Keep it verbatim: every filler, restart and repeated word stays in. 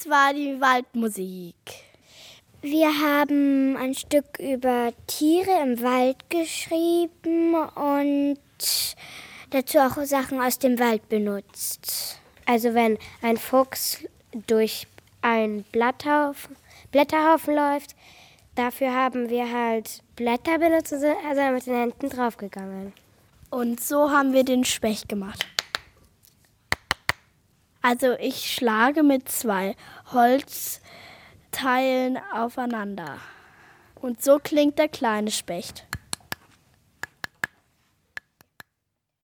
Das war die Waldmusik. Wir haben ein Stück über Tiere im Wald geschrieben und dazu auch Sachen aus dem Wald benutzt. Also wenn ein Fuchs durch einen Blatthaufen, Blätterhaufen läuft, dafür haben wir halt Blätter benutzt und sind also mit den Händen draufgegangen. Und so haben wir den Specht gemacht. Also ich schlage mit zwei Holzteilen aufeinander. Und so klingt der kleine Specht.